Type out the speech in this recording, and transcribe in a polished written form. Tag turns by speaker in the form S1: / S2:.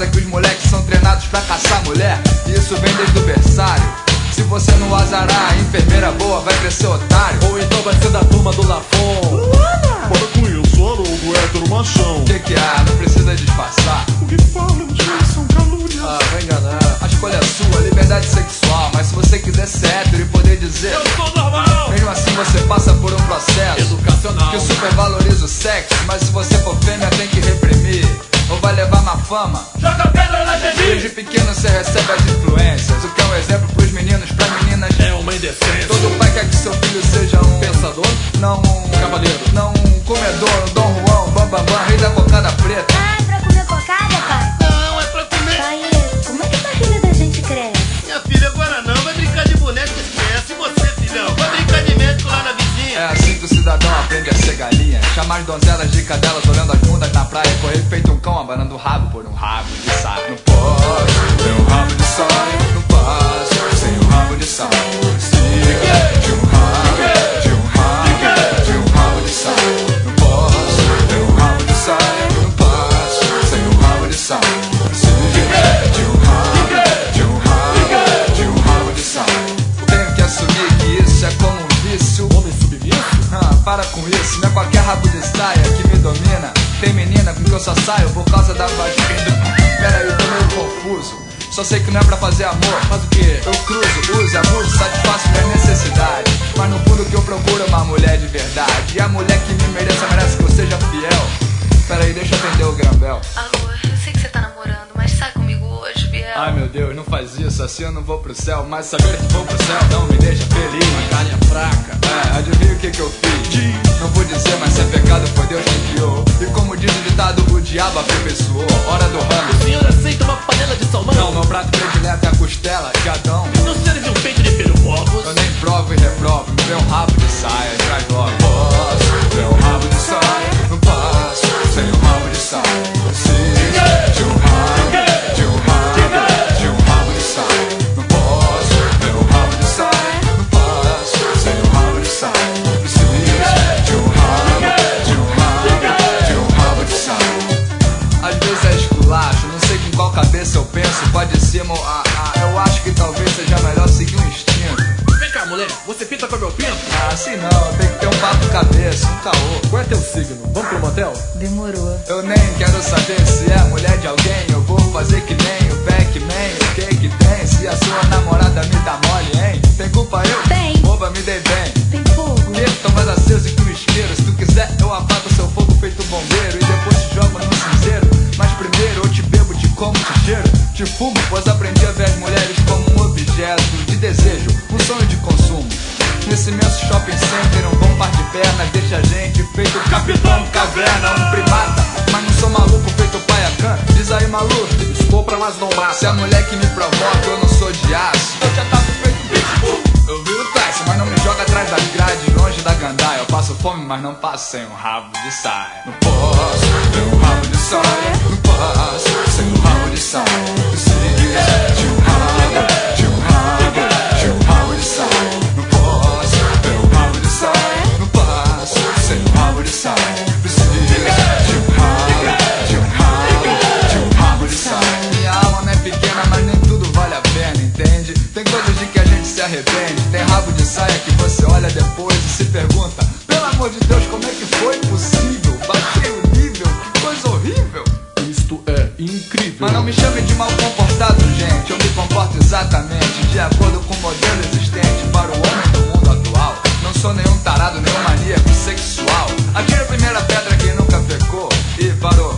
S1: casa que os moleques são treinados pra caçar mulher, e isso vem desde o berçário. Se você não azarar, a enfermeira boa vai crescer otário.
S2: Ou então vai ser da turma do Lafon.
S3: Para com isso, Haroldo, hétero machão.
S1: Que é? Não precisa disfarçar.
S3: O que falam disso são calúnias.
S2: Ah, vai enganar.
S1: A escolha é sua, liberdade sexual. Mas se você quiser ser hétero e poder dizer
S2: Eu sou normal.
S1: mesmo assim você passa por um processo
S2: Educacional.
S1: que supervaloriza o sexo. Mas se você for fêmea tem que reprimir, ou vai levar má fama.
S2: Joga pedra na
S1: Desde
S2: gente.
S1: pequeno você recebe as influências, o que é um exemplo pros meninos, pra meninas.
S2: É uma indecência.
S1: Todo pai quer que seu filho seja um
S2: Pensador?
S1: não um
S2: Cavaleiro.
S1: não um comedor, um Dom Juan, um Bambambam, rei da cocada preta.
S4: Ah, é pra comer cocada, pai?
S5: Não, é pra comer.
S4: Pai, como é que a barriga da gente cresce?
S5: Minha filha, agora não. Vai brincar de boneca, esquece. E você, filhão? Vai brincar de médico lá na vizinha.
S1: É assim que o cidadão aprende a ser galinha. Chamar as donzelas de cadelas olhando as bundas na praia. Correr feito um cão abanando o rabo por um rabo de saia. Não posso ter um rabo de saia. Não posso sem um rabo de saia. Precisa de um rabo, de um rabo, de um rabo de saia. Não posso ter um rabo de saia. Não posso sem um rabo de saia. Precisa de um rabo, de um rabo, de um rabo de saia. Tenho que assumir que isso é como um vício.
S2: Homem submisso?
S1: Para com isso, não é qualquer rabo de saia que me domina. Tem menina com que eu só saio por causa da vagina. Pera aí, tô meio confuso. Só sei que não é pra fazer amor.
S2: Faz o quê?
S1: Eu cruzo, uso, abuso, satisfaço minha necessidade. Mas no fundo o que eu procuro é uma mulher de verdade. E a mulher que me mereça merece que eu seja fiel. Pera aí, deixa eu atender o Grambel.
S6: Alô, eu sei que você tá namorando, mas sai comigo hoje, Biel.
S1: Ai meu Deus, não faz isso, assim eu não vou pro céu. Mas saber que vou pro céu não me deixa feliz.
S2: Uma carne fraca.
S1: Adivinha o que eu fiz? Não vou dizer, mas se é pecado foi Deus que criou. E como diz o ditado, o diabo aperfeiçoou. Hora do rango.
S2: O senhor aceita uma panela de salmão?
S1: Não, meu prato predileto é a costela de Adão.
S2: Não serve um peito de peru povos?
S1: Eu nem provo e reprovo, me vê um rabo de saia, traz logo. Posso ver um rabo de saia, não posso sem um rabo de saia. Preciso de um rabo, de um rabo, de um rabo de saia. Não posso ver um rabo de saia, não posso sem um rabo de saia. Preciso de um rabo, de um rabo, de um rabo de saia. Às vezes é esculacho, não sei com qual cabeça eu penso. Pode ser, eu acho que talvez seja melhor seguir um instinto.
S2: Vem cá, mulher. Você pinta com meu pinto?
S1: Assim não, tem que ter um papo cabeça, um caô.
S2: Qual é teu signo? Vamos pro motel?
S6: Demorou.
S1: Eu nem quero saber se é mulher de alguém. Eu vou fazer que nem o Pac-Man. O que tem? Se a sua namorada me dá mole, hein? Tem culpa eu?
S4: Tem.
S1: Boba, me dei bem.
S4: Tem fogo?
S1: Que tô mais aceso que um isqueiro. Se tu quiser, eu apago seu fogo feito bombeiro. E depois te jogo no cinzeiro. Mas primeiro eu te bebo, te como, te cheiro. Te fumo, pois aprendi a ver as mulheres como um objeto de desejo, um sonho de consumo. Nesse imenso shopping center, um bom par de pernas deixa a gente feito Capitão Caverna. Um primata, mas não sou maluco feito Paiacan. Diz aí, maluco,
S2: Estopra, mas não mata.
S1: se a mulher que me provoca, eu não sou de aço. Eu já tava feito pitbull. Eu vi o Tyson, mas não me joga atrás das grades, longe da gandaia. Eu passo fome, mas não passo sem um rabo de saia. Não posso ter um rabo de saia. Não posso sem um rabo de saia. Preciso de um rabo, de um rabo, de um rabo de saia. Não posso ter um rabo de saia. Não posso sem um rabo de saia. Preciso de um rabo, de um rabo, de um rabo de saia. Minha alma não é pequena, mas nem tudo vale a pena, entende? Tem coisas de que a gente se arrepende. Tem rabo de saia que você olha depois e se pergunta: pelo amor de Deus, como é que foi possível? Baixei o nível, que coisa horrível.
S2: Isto é incrível.
S1: Mas não me chame de mal comportado, gente. Eu me comporto exatamente de acordo com o modelo existente para o homem do mundo atual. Não sou nenhum tarado, nenhum maníaco sexual. Atira a primeira pedra quem nunca pecou. E parou.